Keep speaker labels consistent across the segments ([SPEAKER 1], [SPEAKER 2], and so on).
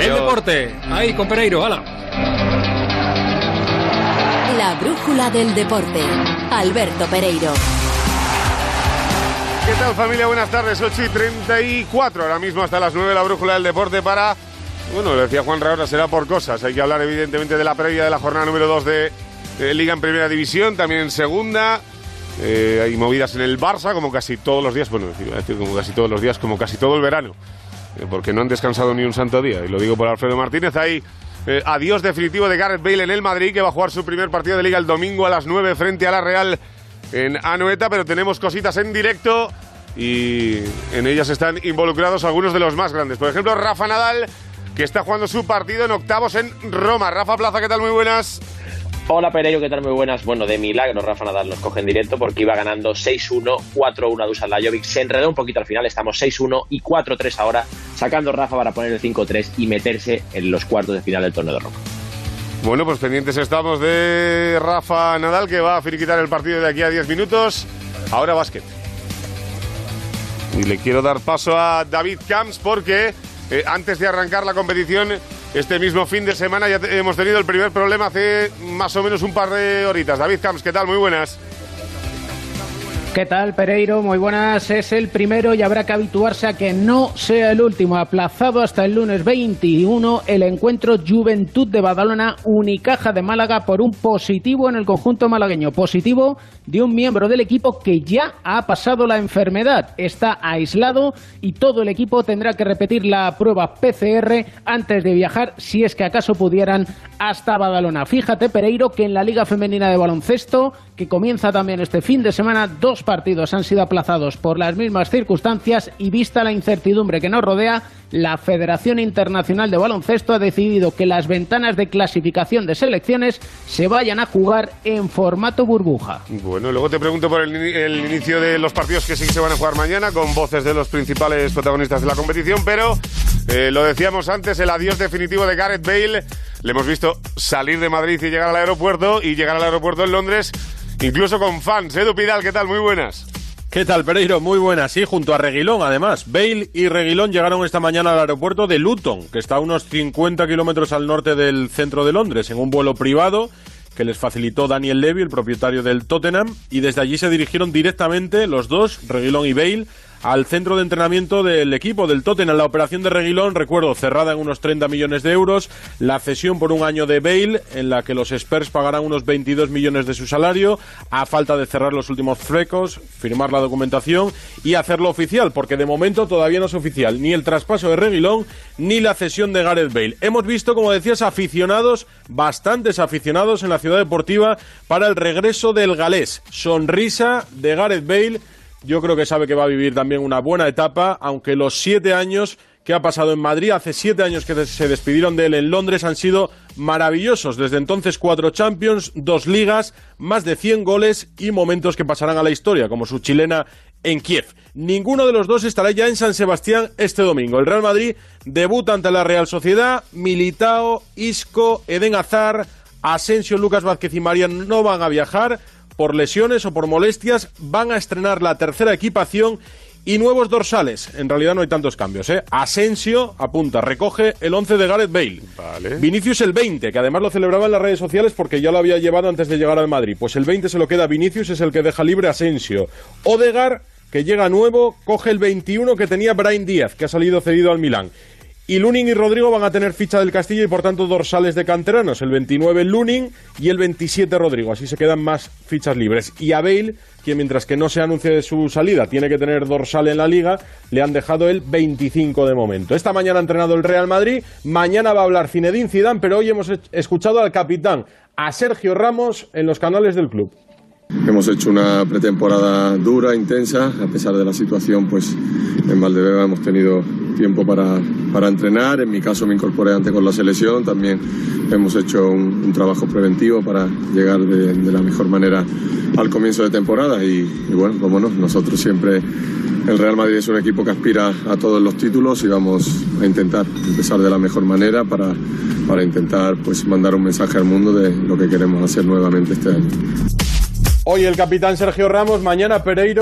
[SPEAKER 1] El deporte, ahí con Pereiro, hala.
[SPEAKER 2] La brújula del deporte, Alberto Pereiro.
[SPEAKER 3] ¿Qué tal, familia? Buenas tardes, 8:34. Ahora mismo hasta las 9 la brújula del deporte para... Bueno, le decía Juan Raura, será por cosas. Hay que hablar evidentemente de la previa de la jornada número 2 de Liga en Primera División, también en Segunda. Hay movidas en el Barça, como casi todos los días. Bueno, iba a decir como casi todos los días, como casi todo el verano. Porque no han descansado ni un santo día. Y lo digo por Alfredo Martínez. Hay adiós definitivo de Gareth Bale en el Madrid, que va a jugar su primer partido de Liga el domingo a las 9 frente a la Real en Anoeta, pero tenemos cositas en directo y en ellas están involucrados algunos de los más grandes. Por ejemplo, Rafa Nadal, que está jugando su partido en octavos en Roma. Rafa Plaza, ¿qué tal? Muy buenas.
[SPEAKER 4] Hola Pereiro, ¿qué tal? Muy buenas. Bueno, de milagro Rafa Nadal nos coge en directo porque iba ganando 6-1, 4-1 a Dusan Lajovic. Se enredó un poquito al final, estamos 6-1 y 4-3 ahora, sacando Rafa para poner el 5-3 y meterse en los cuartos de final del torneo de Roma.
[SPEAKER 3] Bueno, pues pendientes estamos de Rafa Nadal, que va a finiquitar el partido de aquí a 10 minutos. Ahora básquet. Y le quiero dar paso a David Camps porque antes de arrancar la competición, este mismo fin de semana ya hemos tenido el primer problema hace más o menos un par de horitas. David Camps, ¿qué tal? Muy buenas.
[SPEAKER 5] ¿Qué tal, Pereiro? Muy buenas. Es el primero y habrá que habituarse a que no sea el último. Aplazado hasta el lunes 21 el encuentro Juventud de Badalona Unicaja de Málaga por un positivo en el conjunto malagueño. Positivo de un miembro del equipo que ya ha pasado la enfermedad. Está aislado y todo el equipo tendrá que repetir la prueba PCR antes de viajar, si es que acaso pudieran, hasta Badalona. Fíjate, Pereiro, que en la Liga Femenina de Baloncesto, que comienza también este fin de semana, 2 partidos han sido aplazados por las mismas circunstancias y vista la incertidumbre que nos rodea, la Federación Internacional de Baloncesto ha decidido que las ventanas de clasificación de selecciones se vayan a jugar en formato burbuja.
[SPEAKER 3] Bueno, luego te pregunto por el inicio de los partidos que sí que se van a jugar mañana, con voces de los principales protagonistas de la competición, pero lo decíamos antes, el adiós definitivo de Gareth Bale. Le hemos visto salir de Madrid y llegar al aeropuerto, y llegar al aeropuerto en Londres, incluso con fans. Edu Pidal, ¿qué tal? Muy buenas.
[SPEAKER 6] ¿Qué tal, Pereiro? Muy buenas, sí, junto a Reguilón, además. Bale y Reguilón llegaron esta mañana al aeropuerto de Luton, que está a unos 50 kilómetros al norte del centro de Londres, en un vuelo privado que les facilitó Daniel Levy, el propietario del Tottenham, y desde allí se dirigieron directamente los dos, Reguilón y Bale, al centro de entrenamiento del equipo del Tottenham. La operación de Reguilón, recuerdo, cerrada en unos 30 millones de euros, la cesión por un año de Bale, en la que los Spurs pagarán unos 22 millones de su salario, a falta de cerrar los últimos flecos, firmar la documentación y hacerlo oficial, porque de momento todavía no es oficial ni el traspaso de Reguilón ni la cesión de Gareth Bale. Hemos visto, como decías, aficionados, bastantes aficionados en la ciudad deportiva para el regreso del galés. Sonrisa de Gareth Bale. Yo creo que sabe que va a vivir también una buena etapa, aunque los 7 años que ha pasado en Madrid, hace 7 años que se despidieron de él en Londres, han sido maravillosos. Desde entonces 4 Champions, 2 Ligas, más de 100 goles y momentos que pasarán a la historia, como su chilena en Kiev. Ninguno de los dos estará ya en San Sebastián este domingo. El Real Madrid debuta ante la Real Sociedad. Militao, Isco, Eden Hazard, Asensio, Lucas Vázquez y Mariano no van a viajar por lesiones o por molestias. Van a estrenar la tercera equipación y nuevos dorsales. En realidad no hay tantos cambios, ¿eh? Asensio, apunta, recoge el 11 de Gareth Bale. Vale. Vinicius el 20, que además lo celebraba en las redes sociales porque ya lo había llevado antes de llegar al Madrid. Pues el 20 se lo queda Vinicius, es el que deja libre Asensio. Odegaard, que llega nuevo, coge el 21 que tenía Brahim Díaz, que ha salido cedido al Milán. Y Lunin y Rodrigo van a tener ficha del Castillo y por tanto dorsales de canteranos. El 29 Lunin y el 27 Rodrigo. Así se quedan más fichas libres. Y a Bale, quien mientras que no se anuncie de su salida tiene que tener dorsal en la Liga, le han dejado el 25 de momento. Esta mañana ha entrenado el Real Madrid. Mañana va a hablar Zinedine Zidane, pero hoy hemos escuchado al capitán, a Sergio Ramos, en los canales del club.
[SPEAKER 7] Hemos hecho una pretemporada dura, intensa, a pesar de la situación, pues en Valdebeba hemos tenido tiempo para entrenar. En mi caso me incorporé antes con la selección, también hemos hecho un trabajo preventivo para llegar de la mejor manera al comienzo de temporada y bueno, como no, nosotros siempre, el Real Madrid es un equipo que aspira a todos los títulos y vamos a intentar empezar de la mejor manera para intentar pues mandar un mensaje al mundo de lo que queremos hacer nuevamente este año.
[SPEAKER 6] Hoy el capitán Sergio Ramos, mañana Pereiro,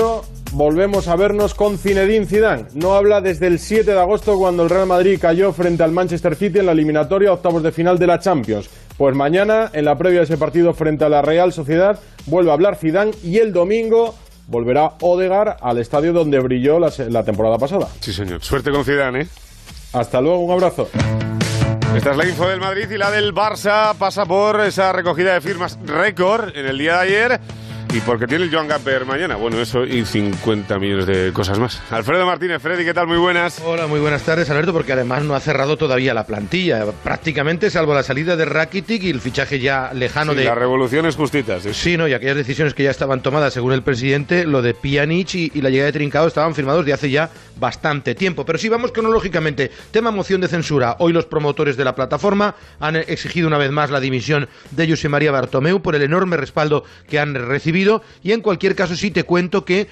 [SPEAKER 6] volvemos a vernos con Zinedine Zidane. No habla desde el 7 de agosto, cuando el Real Madrid cayó frente al Manchester City en la eliminatoria octavos de final de la Champions. Pues mañana, en la previa de ese partido frente a la Real Sociedad, vuelve a hablar Zidane, y el domingo volverá Odegaard al estadio donde brilló la temporada pasada.
[SPEAKER 3] Sí, señor. Suerte con Zidane, ¿eh?
[SPEAKER 6] Hasta luego, un abrazo.
[SPEAKER 3] Esta es la info del Madrid, y la del Barça pasa por esa recogida de firmas récord en el día de ayer, y porque tiene el Joan Gamper mañana. Bueno, eso y 50 millones de cosas más. Alfredo Martínez. Freddy, ¿qué tal? Muy buenas.
[SPEAKER 8] Hola, muy buenas tardes, Alberto, porque además no ha cerrado todavía la plantilla, prácticamente, salvo la salida de Rakitic y el fichaje ya lejano de...
[SPEAKER 3] Las revoluciones justitas.
[SPEAKER 8] Sí, no, y aquellas decisiones que ya estaban tomadas según el presidente, lo de Pjanic y la llegada de Trincao estaban firmados de hace ya bastante tiempo. Pero sí, vamos cronológicamente. Tema moción de censura. Hoy los promotores de la plataforma han exigido una vez más la dimisión de José María Bartomeu por el enorme respaldo que han recibido, y en cualquier caso sí te cuento que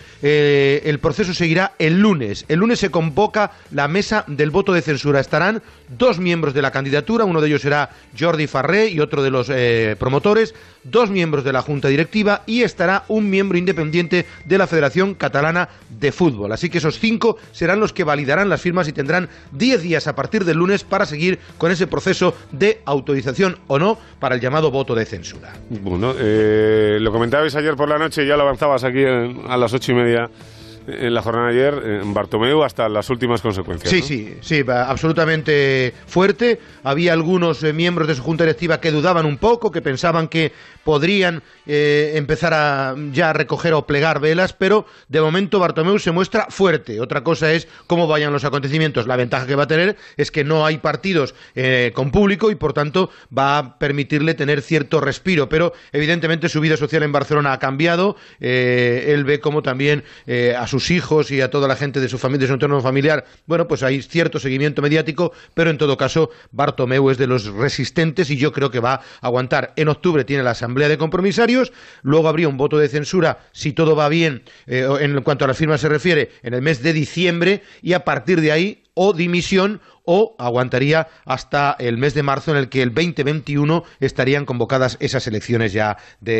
[SPEAKER 8] el proceso seguirá el lunes. El lunes se convoca la mesa del voto de censura. Estarán 2 miembros de la candidatura, uno de ellos será Jordi Farré y otro de los promotores, 2 miembros de la Junta Directiva, y estará un miembro independiente de la Federación Catalana de Fútbol. Así que esos 5 serán los que validarán las firmas y tendrán 10 días a partir del lunes para seguir con ese proceso de autorización o no para el llamado voto de censura.
[SPEAKER 3] Bueno, lo comentabais ayer por la noche, ya lo avanzabas aquí a las 8:30 en la jornada de ayer, Bartomeu hasta las últimas consecuencias.
[SPEAKER 8] Sí, ¿no? sí, absolutamente fuerte. Había algunos miembros de su junta directiva que dudaban un poco, que pensaban que podrían empezar a recoger o plegar velas, pero de momento Bartomeu se muestra fuerte. Otra cosa es cómo vayan los acontecimientos. La ventaja que va a tener es que no hay partidos con público, y por tanto va a permitirle tener cierto respiro, pero evidentemente su vida social en Barcelona ha cambiado. Él ve como también a sus hijos y a toda la gente de su familia, de su entorno familiar, bueno, pues hay cierto seguimiento mediático, pero en todo caso Bartomeu es de los resistentes, y yo creo que va a aguantar. En octubre tiene la asamblea de compromisarios, luego habría un voto de censura, si todo va bien, en cuanto a las firmas se refiere, en el mes de diciembre, y a partir de ahí o dimisión, o aguantaría hasta el mes de marzo, en el que el 2021 estarían convocadas esas elecciones ya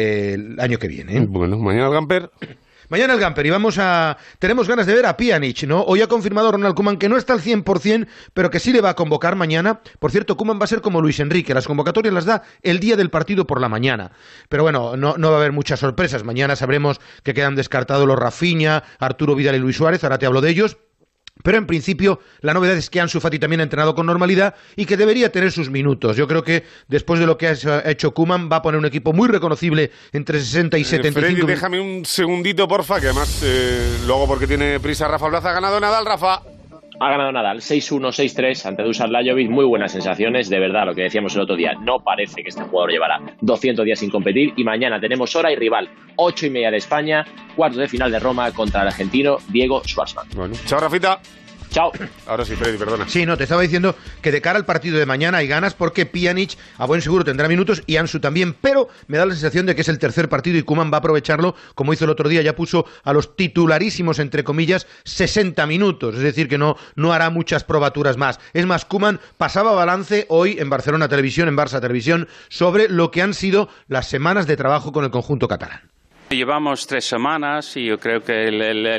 [SPEAKER 8] del año que viene.
[SPEAKER 3] Bueno, mañana el Gamper.
[SPEAKER 8] Mañana el Gamper, y tenemos ganas de ver a Pjanic, ¿no? Hoy ha confirmado Ronald Koeman que no está al 100%, pero que sí le va a convocar mañana. Por cierto, Koeman va a ser como Luis Enrique, las convocatorias las da el día del partido por la mañana. Pero bueno, no va a haber muchas sorpresas. Mañana sabremos que quedan descartados los Rafinha, Arturo Vidal y Luis Suárez, ahora te hablo de ellos. Pero en principio la novedad es que Ansu Fati también ha entrenado con normalidad y que debería tener sus minutos. Yo creo que después de lo que ha hecho Koeman va a poner un equipo muy reconocible entre 60 y 75.
[SPEAKER 3] Freddy, déjame un segundito, porfa, que además luego, porque tiene prisa Rafa Plaza, ha ganado Nadal. Rafa.
[SPEAKER 4] Ha ganado Nadal 6-1, 6-3 ante Dusan Lajovic. Muy buenas sensaciones, de verdad, lo que decíamos el otro día. No parece que este jugador llevará 200 días sin competir. Y mañana tenemos hora y rival, 8:30 de España, cuartos de final de Roma contra el argentino Diego Schwartzman.
[SPEAKER 3] Bueno, chao, Rafita.
[SPEAKER 4] Chao.
[SPEAKER 3] Ahora sí, Freddy, perdona.
[SPEAKER 8] Sí, no, te estaba diciendo que de cara al partido de mañana hay ganas, porque Pjanic a buen seguro tendrá minutos y Ansu también, pero me da la sensación de que es el tercer partido y Koeman va a aprovecharlo, como hizo el otro día. Ya puso a los titularísimos, entre comillas, 60 minutos, es decir, que no hará muchas probaturas más. Es más, Koeman pasaba balance hoy en Barcelona Televisión, en Barça Televisión, sobre lo que han sido las semanas de trabajo con el conjunto catalán.
[SPEAKER 9] Llevamos 3 semanas y yo creo que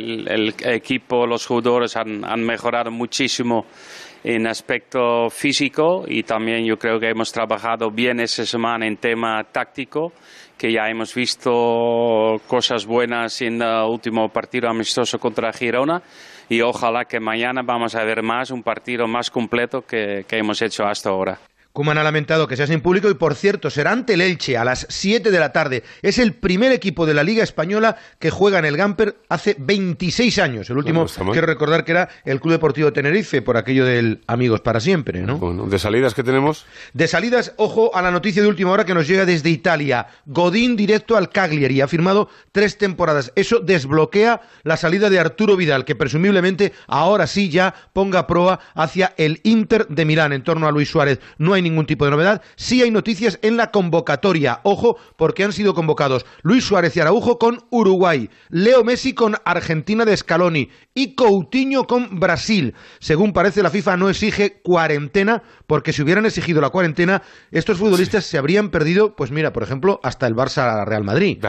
[SPEAKER 9] el equipo, los jugadores han mejorado muchísimo en aspecto físico, y también yo creo que hemos trabajado bien esa semana en tema táctico, que ya hemos visto cosas buenas en el último partido amistoso contra Girona, y ojalá que mañana vamos a ver un partido más completo que hemos hecho hasta ahora.
[SPEAKER 8] Koeman ha lamentado que sea sin público, y por cierto será ante el Elche a las 7 de la tarde. Es el primer equipo de la Liga Española que juega en el Gamper hace 26 años. El último, quiero recordar que era el Club Deportivo Tenerife, por aquello del Amigos para siempre, ¿no?
[SPEAKER 3] Bueno, ¿de salidas qué tenemos?
[SPEAKER 8] De salidas, ojo a la noticia de última hora que nos llega desde Italia. Godín directo al Cagliari, ha firmado 3 temporadas. Eso desbloquea la salida de Arturo Vidal, que presumiblemente ahora sí ya ponga a proa hacia el Inter de Milán en torno a Luis Suárez. No hay ningún tipo de novedad. Sí hay noticias en la convocatoria. Ojo, porque han sido convocados Luis Suárez y Araujo con Uruguay, Leo Messi con Argentina de Scaloni y Coutinho con Brasil. Según parece, la FIFA no exige cuarentena porque si hubieran exigido la cuarentena, estos futbolistas se habrían perdido, pues mira, por ejemplo, hasta el Barça-Real Madrid.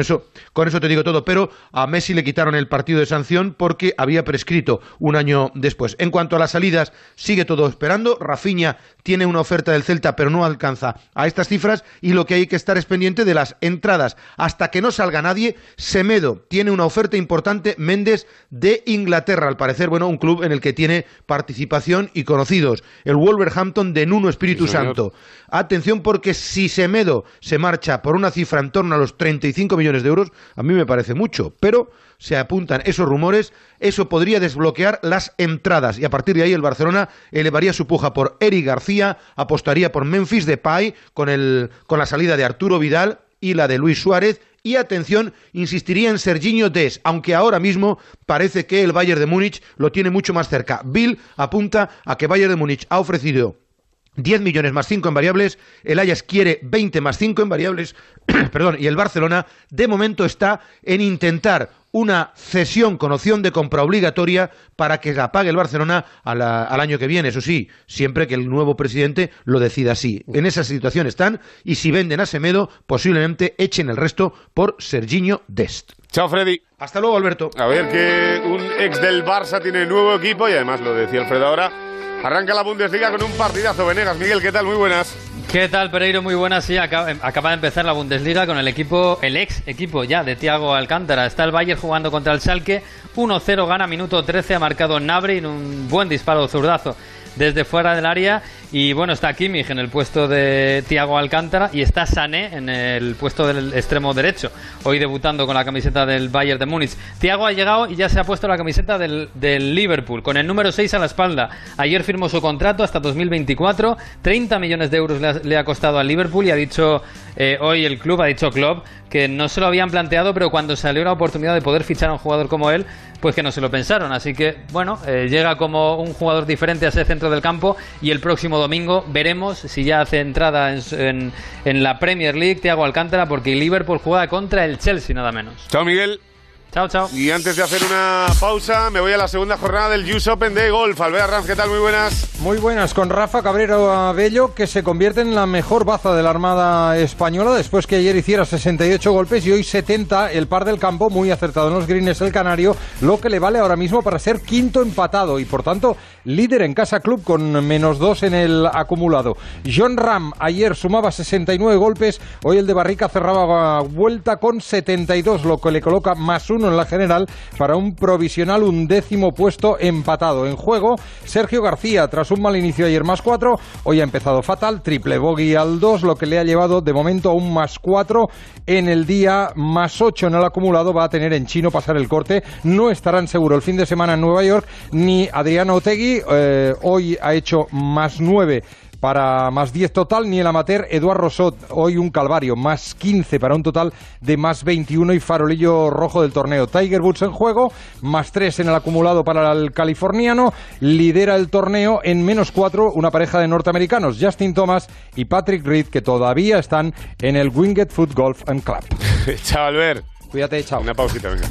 [SPEAKER 8] Con eso te digo todo, pero a Messi le quitaron el partido de sanción porque había prescrito un año después. En cuanto a las salidas, sigue todo esperando. Rafinha tiene una oferta del Celta, pero no alcanza a estas cifras, y lo que hay que estar es pendiente de las entradas. Hasta que no salga nadie, Semedo tiene una oferta importante, Méndez de Inglaterra, al parecer, bueno, un club en el que tiene participación y conocidos, el Wolverhampton de Nuno Espíritu Santo. Atención, porque si Semedo se marcha por una cifra en torno a los 35 millones de euros, a mí me parece mucho, pero se apuntan esos rumores, eso podría desbloquear las entradas, y a partir de ahí el Barcelona elevaría su puja por Eric García, apostaría por Memphis Depay con la salida de Arturo Vidal y la de Luis Suárez, y atención, insistiría en Serginho Dest, aunque ahora mismo parece que el Bayern de Múnich lo tiene mucho más cerca. Bill apunta a que Bayern de Múnich ha ofrecido 10 millones más 5 en variables, el Ajax quiere 20 más 5 en variables, perdón, y el Barcelona de momento está en intentar una cesión con opción de compra obligatoria para que la pague el Barcelona al año que viene, eso sí, siempre que el nuevo presidente lo decida así. En esa situación están, y si venden a Semedo, posiblemente echen el resto por Serginho Dest.
[SPEAKER 3] Chao, Freddy.
[SPEAKER 8] Hasta luego, Alberto.
[SPEAKER 3] A ver, que un ex del Barça tiene nuevo equipo, y además lo decía Alfredo ahora, arranca la Bundesliga con un partidazo. Venegas, Miguel, ¿qué tal? Muy buenas.
[SPEAKER 10] ¿Qué tal, Pereiro? Muy buenas. Sí, acaba de empezar la Bundesliga con el ex equipo ya de Thiago Alcántara. Está el Bayern jugando contra el Schalke. 1-0 gana, minuto 13, ha marcado Gnabry en un buen disparo zurdazo desde fuera del área, y bueno, está Kimmich en el puesto de Thiago Alcántara y está Sané en el puesto del extremo derecho, hoy debutando con la camiseta del Bayern de Múnich. Thiago ha llegado y ya se ha puesto la camiseta del Liverpool, con el número 6 a la espalda. Ayer firmó su contrato hasta 2024, 30 millones de euros le ha costado al Liverpool, y ha dicho hoy el club, ha dicho Klopp, que no se lo habían planteado, pero cuando salió la oportunidad de poder fichar a un jugador como él, pues que no se lo pensaron. Así que, bueno, llega como un jugador diferente a ese centro del campo, y el próximo domingo veremos si ya hace entrada en la Premier League Thiago Alcántara, porque el Liverpool juega contra el Chelsea, nada menos.
[SPEAKER 3] Chao, Miguel.
[SPEAKER 10] Chao, chao.
[SPEAKER 3] Y antes de hacer una pausa, me voy a la segunda jornada del US Open de golf. Albert Ranz, ¿qué tal? Muy buenas.
[SPEAKER 11] Muy buenas, con Rafa Cabrero Abello, que se convierte en la mejor baza de la Armada Española después que ayer hiciera 68 golpes y hoy 70, el par del campo, muy acertado en los greens el canario, lo que le vale ahora mismo para ser quinto empatado y por tanto líder en Casa Club con -2 en el acumulado. Jon Rahm ayer sumaba 69 golpes, hoy el de Barrica cerraba vuelta con 72, lo que le coloca +1 en la general para un provisional 11º puesto empatado. En juego, Sergio García, tras un mal inicio ayer +4, hoy ha empezado fatal, triple bogey al 2, lo que le ha llevado de momento a un +4 en el día, +8 en el acumulado. Va a tener en chino pasar el corte, no estarán seguro el fin de semana en Nueva York ni Adriano Otegui, hoy ha hecho +9 para +10 total, ni el amateur Eduard Rosot, hoy un calvario, +15 para un total de +21 y farolillo rojo del torneo. Tiger Woods en juego, +3 en el acumulado para el californiano, lidera el torneo en -4 una pareja de norteamericanos, Justin Thomas y Patrick Reed, que todavía están en el Winged Foot Golf and Club.
[SPEAKER 3] Chao, Albert.
[SPEAKER 11] Cuídate, chao.
[SPEAKER 3] Una pausita, venga.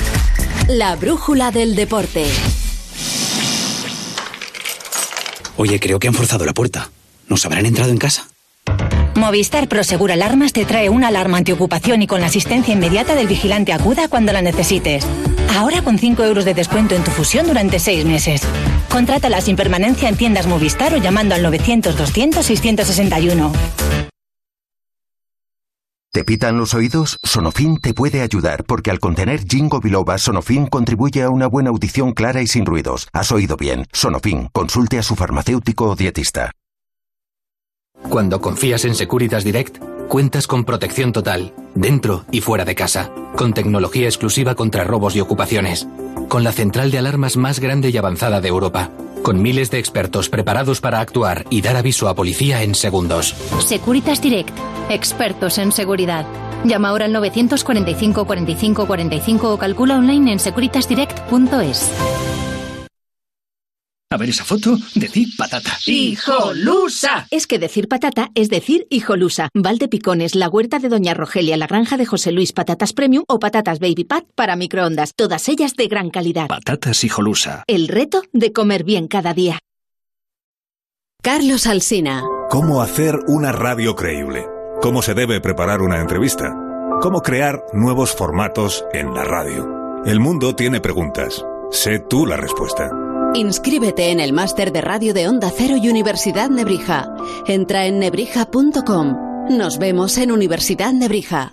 [SPEAKER 2] La brújula del deporte.
[SPEAKER 12] Oye, creo que han forzado la puerta. ¿Nos habrán entrado en casa?
[SPEAKER 13] Movistar Prosegur Alarmas te trae una alarma antiocupación y con la asistencia inmediata del vigilante Acuda cuando la necesites. Ahora con 5 euros de descuento en tu fusión durante 6 meses. Contrátala sin permanencia en tiendas Movistar o llamando al 900-200-661.
[SPEAKER 14] ¿Te pitan los oídos? Sonofin te puede ayudar porque al contener Ginkgo biloba, Sonofin contribuye a una buena audición clara y sin ruidos. Has oído bien. Sonofin, consulte a su farmacéutico o dietista.
[SPEAKER 12] Cuando confías en Securitas Direct, cuentas con protección total, dentro y fuera de casa, con tecnología exclusiva contra robos y ocupaciones, con la central de alarmas más grande y avanzada de Europa, con miles de expertos preparados para actuar y dar aviso a policía en segundos.
[SPEAKER 15] Securitas Direct, expertos en seguridad. Llama ahora al 945 45 45 o calcula online en securitasdirect.es.
[SPEAKER 16] A ver esa foto, decir patata.
[SPEAKER 17] ¡Hijolusa! Es que decir patata es decir hijolusa. Valdepicones, la huerta de Doña Rogelia, la granja de José Luis, patatas premium o patatas baby pat para microondas. Todas ellas de gran calidad.
[SPEAKER 16] Patatas hijolusa.
[SPEAKER 17] El reto de comer bien cada día.
[SPEAKER 2] Carlos Alsina.
[SPEAKER 18] ¿Cómo hacer una radio creíble? ¿Cómo se debe preparar una entrevista? ¿Cómo crear nuevos formatos en la radio? El mundo tiene preguntas. Sé tú la respuesta.
[SPEAKER 2] Inscríbete en el máster de radio de Onda Cero y Universidad Nebrija. Entra en nebrija.com. Nos vemos en Universidad Nebrija.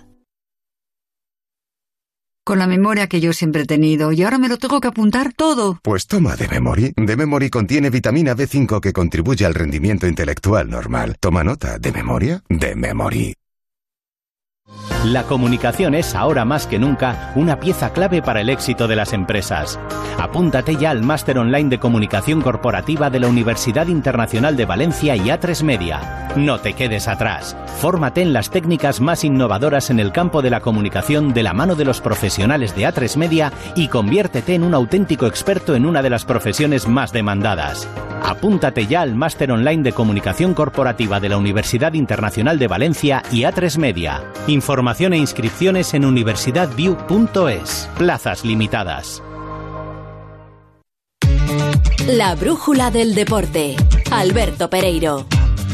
[SPEAKER 19] Con la memoria que yo siempre he tenido, y ahora me lo tengo que apuntar todo.
[SPEAKER 20] Pues toma D-Memory. D-Memory contiene vitamina B5 que contribuye al rendimiento intelectual normal. Toma nota. ¿De memoria? D-Memory.
[SPEAKER 21] La comunicación es ahora más que nunca una pieza clave para el éxito de las empresas. Apúntate ya al Máster Online de Comunicación Corporativa de la Universidad Internacional de Valencia y A3 Media. No te quedes atrás. Fórmate en las técnicas más innovadoras en el campo de la comunicación de la mano de los profesionales de A3 Media y conviértete en un auténtico experto en una de las profesiones más demandadas. Apúntate ya al Máster Online de Comunicación Corporativa de la Universidad Internacional de Valencia y A3 Media. Información e inscripciones en universidadview.es. Plazas limitadas.
[SPEAKER 2] La brújula del deporte. Alberto Pereiro.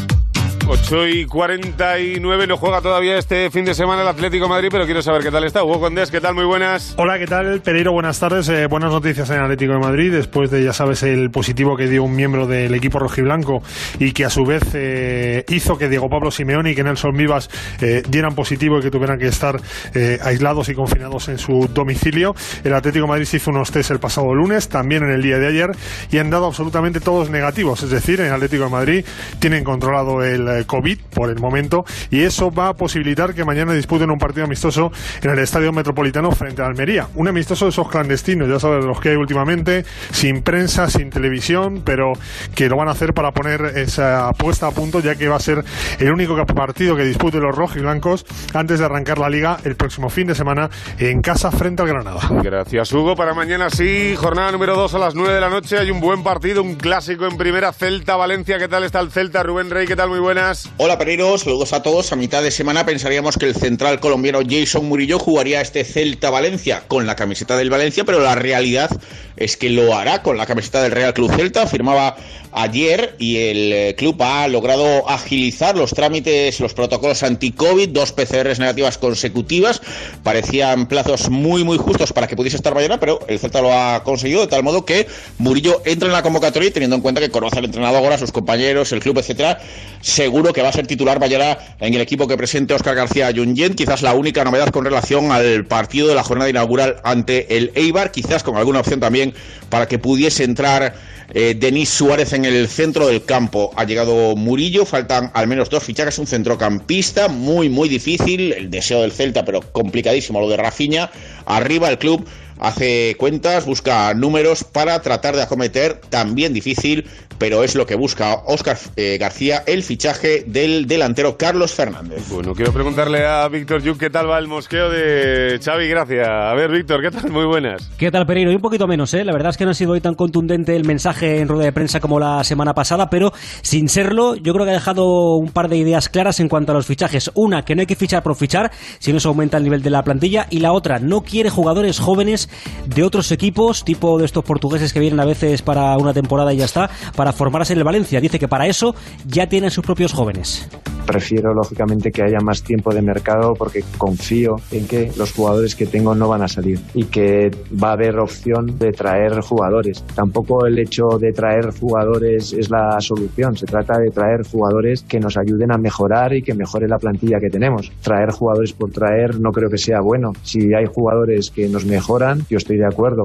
[SPEAKER 3] 8:49, no juega todavía este fin de semana el Atlético de Madrid, pero quiero saber qué tal está. Hugo Condés, ¿qué tal? Muy buenas.
[SPEAKER 22] Hola, ¿qué tal, Pereiro? Buenas tardes. Buenas noticias en el Atlético de Madrid, después de, ya sabes, el positivo que dio un miembro del equipo rojiblanco y que a su vez hizo que Diego Pablo Simeone y que Nelson Vivas dieran positivo y que tuvieran que estar aislados y confinados en su domicilio. El Atlético de Madrid se hizo unos test el pasado lunes, también en el día de ayer, y han dado absolutamente todos negativos. Es decir, en el Atlético de Madrid tienen controlado el COVID por el momento, y eso va a posibilitar que mañana disputen un partido amistoso en el Estadio Metropolitano frente a Almería. Un amistoso de esos clandestinos, ya sabes, los que hay últimamente, sin prensa, sin televisión, pero que lo van a hacer para poner esa puesta a punto, ya que va a ser el único partido que disputen los rojiblancos antes de arrancar la Liga el próximo fin de semana en casa frente al Granada.
[SPEAKER 3] Gracias, Hugo. Para mañana sí, jornada número 2 a las 9 de la noche. Hay un buen partido, un clásico en primera, Celta-Valencia. ¿Qué tal está el Celta? Rubén Rey, ¿qué tal? Muy buenas.
[SPEAKER 23] Hola, Pereiro, saludos a todos. A mitad de semana pensaríamos que el central colombiano Jason Murillo jugaría este Celta-Valencia con la camiseta del Valencia, pero la realidad es que lo hará con la camiseta del Real Club Celta. Firmaba ayer y el club ha logrado agilizar los trámites, los protocolos anti-COVID, 2 PCRs negativas consecutivas. Parecían plazos muy justos para que pudiese estar mañana, pero el Celta lo ha conseguido, de tal modo que Murillo entra en la convocatoria, y teniendo en cuenta que conoce al entrenador, a sus compañeros, el club, etcétera, seguro que va a ser titular mañana en el equipo que presente Óscar García Junyent. Quizás la única novedad con relación al partido de la jornada inaugural ante el Eibar, quizás con alguna opción también para que pudiese entrar Denis Suárez en el centro del campo. Ha llegado Murillo, faltan al menos 2 fichajes, un centrocampista muy difícil, el deseo del Celta, pero complicadísimo lo de Rafinha. Arriba el club hace cuentas, busca números para tratar de acometer, también difícil, pero es lo que busca Óscar García, el fichaje del delantero Carlos Fernández.
[SPEAKER 3] Bueno, quiero preguntarle a Víctor Lluc qué tal va el mosqueo de Xavi Gracia. A ver, Víctor, ¿qué tal? Muy buenas.
[SPEAKER 24] ¿Qué tal, Pereiro? Y un poquito menos, ¿eh? La verdad es que no ha sido hoy tan contundente el mensaje en rueda de prensa como la semana pasada, pero sin serlo, yo creo que ha dejado un par de ideas claras en cuanto a los fichajes. Una, que no hay que fichar por fichar, si no se aumenta el nivel de la plantilla, y la otra, no quiere jugadores jóvenes de otros equipos, tipo de estos portugueses que vienen a veces para una temporada y ya está, para formarse en el Valencia. Dice que para eso ya tienen sus propios jóvenes.
[SPEAKER 25] Prefiero, lógicamente, que haya más tiempo de mercado, porque confío en que los jugadores que tengo no van a salir y que va a haber opción de traer jugadores. Tampoco el hecho de traer jugadores es la solución, se trata de traer jugadores que nos ayuden a mejorar y que mejore la plantilla que tenemos. Traer jugadores por traer no creo que sea bueno. Si hay jugadores que nos mejoran, yo estoy de acuerdo.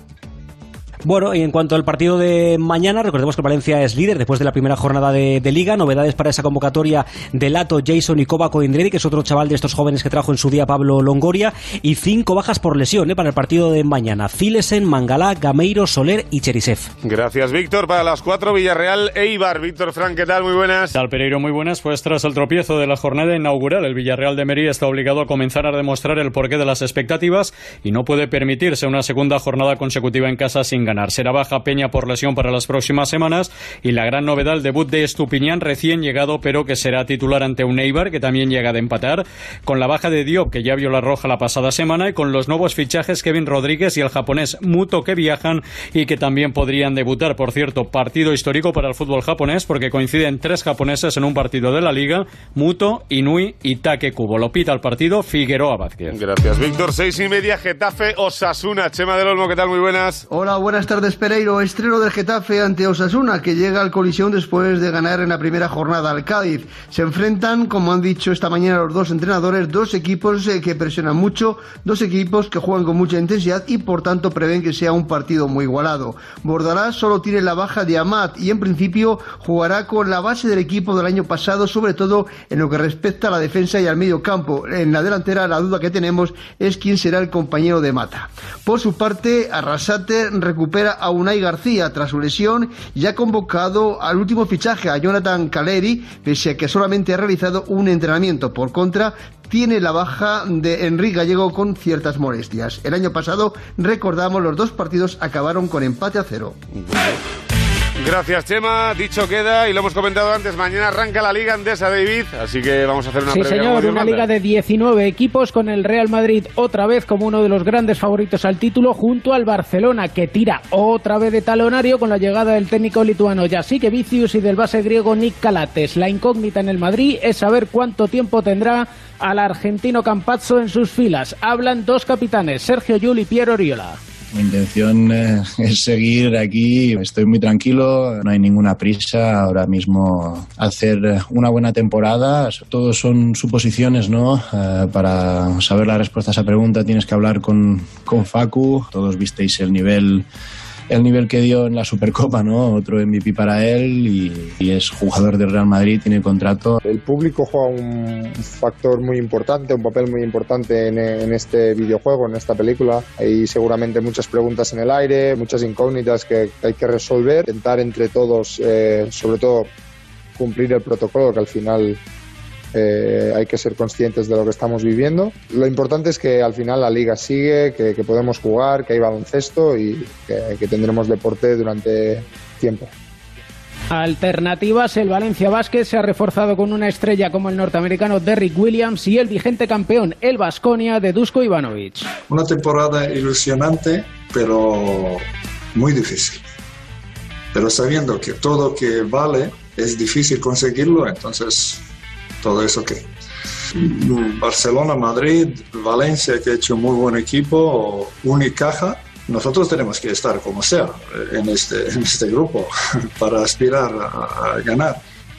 [SPEAKER 24] Bueno, y en cuanto al partido de mañana, recordemos que Valencia es líder después de la primera jornada de Liga. Novedades para esa convocatoria de Lato, Jason y Kovaco Indredi, que es otro chaval de estos jóvenes que trajo en su día Pablo Longoria, y 5 bajas por lesión para el partido de mañana: Zilesen, Mangalá, Gameiro, Soler y Cherisev.
[SPEAKER 3] Gracias, Víctor. Para las 4, Villarreal, Eibar. Víctor Frank, ¿qué tal? Muy buenas.
[SPEAKER 1] ¿Qué tal, Pereiro? Muy buenas. Pues tras el tropiezo de la jornada inaugural, el Villarreal de Mería está obligado a comenzar a demostrar el porqué de las expectativas y no puede permitirse una segunda jornada consecutiva en casa sin ganar. ganar. Será baja Peña por lesión para las próximas semanas y la gran novedad, el debut de Estupiñán, recién llegado, pero que será titular ante un Eibar, que también llega de empatar, con la baja de Diop, que ya vio la roja la pasada semana, y con los nuevos fichajes Kevin Rodríguez y el japonés Muto, que viajan y que también podrían debutar. Por cierto, partido histórico para el fútbol japonés, porque coinciden 3 japoneses en un partido de la Liga: Muto, Inui y Take Kubo. Lo pita el partido Figueroa Vázquez.
[SPEAKER 3] Gracias, Víctor. 6:30, Getafe Osasuna. Chema del Olmo, ¿qué tal? Muy buenas.
[SPEAKER 4] Hola, buenas tardes, Pereiro. Estreno del Getafe ante Osasuna, que llega al Colisión después de ganar en la primera jornada al Cádiz. Se enfrentan, como han dicho esta mañana los dos entrenadores, dos equipos que presionan mucho, dos equipos que juegan con mucha intensidad y por tanto prevén que sea un partido muy igualado. Bordalás solo tiene la baja de Amat y en principio jugará con la base del equipo del año pasado, sobre todo en lo que respecta a la defensa y al medio campo. En la delantera la duda que tenemos es quién será el compañero de Mata. Por su parte, Arrasate recupera a Unai García tras su lesión y ha convocado al último fichaje, a Jonathan Caleri, pese a que solamente ha realizado un entrenamiento. Por contra, tiene la baja de Enrique Gallego con ciertas molestias. El año pasado, recordamos, los dos partidos acabaron con empate a 0.
[SPEAKER 3] Gracias, Chema. Dicho queda, y lo hemos comentado antes, mañana arranca la Liga Endesa, David, así que vamos a hacer una
[SPEAKER 5] previa. Sí, señor, una liga de 19 equipos con el Real Madrid otra vez como uno de los grandes favoritos al título, junto al Barcelona, que tira otra vez de talonario con la llegada del técnico lituano Jasike Vicius y del base griego Nick Calates. La incógnita en el Madrid es saber cuánto tiempo tendrá al argentino Campazzo en sus filas. Hablan dos capitanes, Sergio Llull y Piero Oriola.
[SPEAKER 6] Mi intención es seguir aquí, estoy muy tranquilo, no hay ninguna prisa ahora mismo hacer una buena temporada. Todos son suposiciones, ¿no? Para saber la respuesta a esa pregunta tienes que hablar con Facu. Todos visteis el nivel que dio en la Supercopa, ¿no? Otro MVP para él y es jugador del Real Madrid, tiene contrato.
[SPEAKER 7] El público juega un factor muy importante, un papel muy importante en este videojuego, en esta película. Hay seguramente muchas preguntas en el aire, muchas incógnitas que hay que resolver, intentar entre todos, sobre todo, cumplir el protocolo, que al final hay que ser conscientes de lo que estamos viviendo. Lo importante es que al final la liga sigue, que podemos jugar, que hay baloncesto y que tendremos deporte durante tiempo.
[SPEAKER 5] Alternativas, el Valencia Basket se ha reforzado con una estrella como el norteamericano Derrick Williams y el vigente campeón, el Baskonia de Dusko Ivanovic.
[SPEAKER 9] Una temporada ilusionante, pero muy difícil. Pero sabiendo que todo que vale es difícil conseguirlo, entonces todo eso que Barcelona, Madrid, Valencia, que ha hecho un muy buen equipo, Unicaja, nosotros tenemos que estar como sea en este grupo para aspirar a ganar.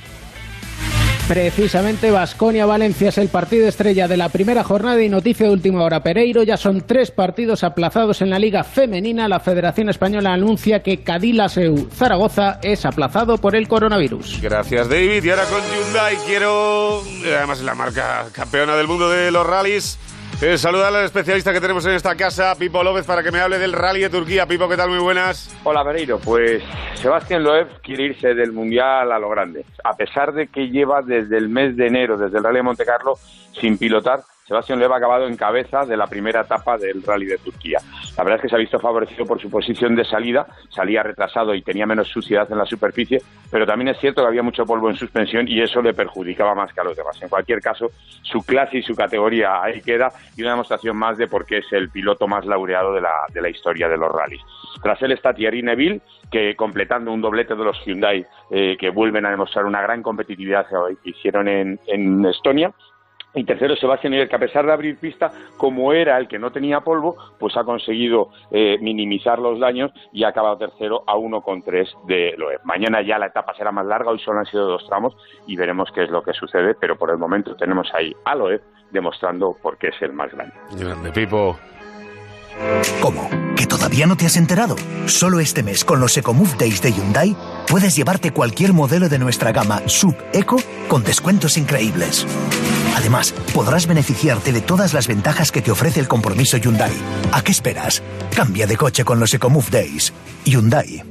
[SPEAKER 5] Precisamente Baskonia-Valencia es el partido estrella de la primera jornada y noticia de última hora. Pereiro, ya son 3 partidos aplazados en la Liga Femenina. La Federación Española anuncia que Cadillaceu Zaragoza es aplazado por el coronavirus.
[SPEAKER 3] Gracias, David. Y ahora con Hyundai quiero, además la marca campeona del mundo de los rallies, saludar al especialista que tenemos en esta casa, Pipo López, para que me hable del rally de Turquía. Pipo, ¿qué tal? Muy buenas.
[SPEAKER 26] Hola, Pereiro. Pues Sebastián Loeb quiere irse del Mundial a lo grande. A pesar de que lleva desde el mes de enero, desde el Rally de Monte Carlo, sin pilotar, Sebastián Loeb ha acabado en cabeza de la primera etapa del Rally de Turquía. La verdad es que se ha visto favorecido por su posición de salida, salía retrasado y tenía menos suciedad en la superficie, pero también es cierto que había mucho polvo en suspensión y eso le perjudicaba más que a los demás. En cualquier caso, su clase y su categoría ahí queda, y una demostración más de por qué es el piloto más laureado de la historia de los rallies. Tras él está Thierry Neuville, que completando un doblete de los Hyundai, que vuelven a demostrar una gran competitividad que hicieron en Estonia. Y tercero, Sebastián Ogier, que a pesar de abrir pista, como era el que no tenía polvo, pues ha conseguido minimizar los daños y ha acabado tercero a 1,3 de Loeb. Mañana ya la etapa será más larga, hoy solo han sido 2 tramos y veremos qué es lo que sucede, pero por el momento tenemos ahí a Loeb demostrando por qué es el más grande.
[SPEAKER 3] Grande, Pipo.
[SPEAKER 27] ¿Cómo? ¿Que todavía no te has enterado? Solo este mes, con los EcoMove Days de Hyundai, puedes llevarte cualquier modelo de nuestra gama Sub Eco con descuentos increíbles. Además, podrás beneficiarte de todas las ventajas que te ofrece el compromiso Hyundai. ¿A qué esperas? Cambia de coche con los EcoMove Days. Hyundai.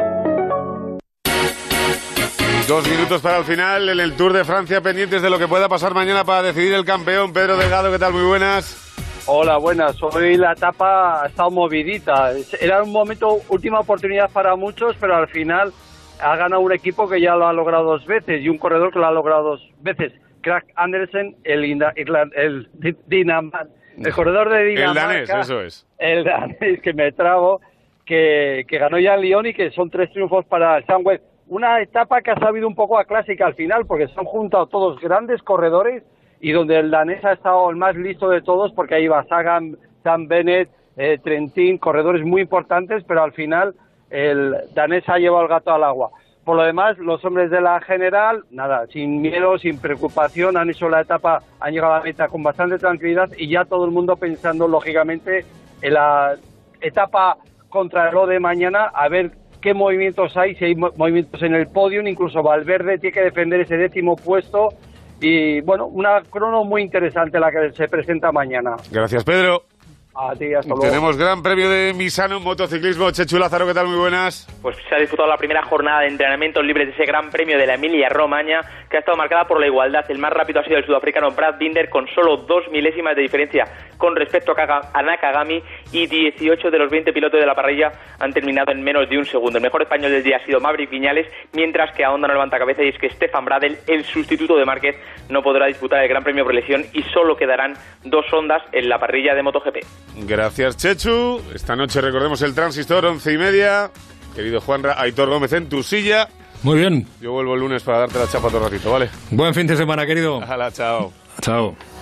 [SPEAKER 3] 2 minutos para el final en el Tour de Francia, pendientes de lo que pueda pasar mañana para decidir el campeón. Pedro Delgado, ¿qué tal? Muy buenas.
[SPEAKER 8] Hola, buenas. Hoy la etapa ha estado movidita. Era un momento, última oportunidad para muchos, pero al final ha ganado un equipo que ya lo ha logrado 2 veces y un corredor que lo ha logrado 2 veces. Craig Andersen, el corredor de Dinamarca.
[SPEAKER 3] El danés, eso es.
[SPEAKER 8] El danés, que me trago, que ganó ya en Lyon y que son 3 triunfos para el Sunweb. Una etapa que ha sabido un poco a clásica al final, porque se han juntado todos grandes corredores y donde el danés ha estado el más listo de todos, porque ahí va Sagan, Sam Bennett, Trentin, corredores muy importantes, pero al final el danés ha llevado el gato al agua. Por lo demás, los hombres de la general, nada, sin miedo, sin preocupación, han hecho la etapa, han llegado a la meta con bastante tranquilidad y ya todo el mundo pensando, lógicamente, en la etapa contra el de mañana, a ver qué movimientos hay, si hay movimientos en el podio, incluso Valverde tiene que defender ese 10º puesto. Y bueno, una crono muy interesante la que se presenta mañana.
[SPEAKER 3] Gracias, Pedro.
[SPEAKER 8] A ti, hasta luego.
[SPEAKER 3] Tenemos gran premio de Misano en motociclismo. Chechu Lázaro, ¿qué tal? Muy buenas.
[SPEAKER 10] Pues se ha disputado la primera jornada de entrenamientos libres de ese gran premio de la Emilia-Romagna, que ha estado marcada por la igualdad. El más rápido ha sido el sudafricano Brad Binder, con solo 2 milésimas de diferencia con respecto a Nakagami, y 18 de los 20 pilotos de la parrilla han terminado en menos de un segundo. El mejor español del día ha sido Maverick Viñales, mientras que ahonda no levanta cabeza, y es que Stefan Bradl, el sustituto de Márquez, no podrá disputar el gran premio por lesión y solo quedarán 2 Hondas en la parrilla de MotoGP.
[SPEAKER 3] Gracias, Chechu. Esta noche recordemos el Transistor, 11:30. Querido Juanra, Aitor Gómez en tu silla.
[SPEAKER 11] Muy bien.
[SPEAKER 3] Yo vuelvo el lunes para darte la chapa todo ratito, ¿vale?
[SPEAKER 11] Buen fin de semana, querido.
[SPEAKER 3] Ojalá, chao.
[SPEAKER 11] Chao.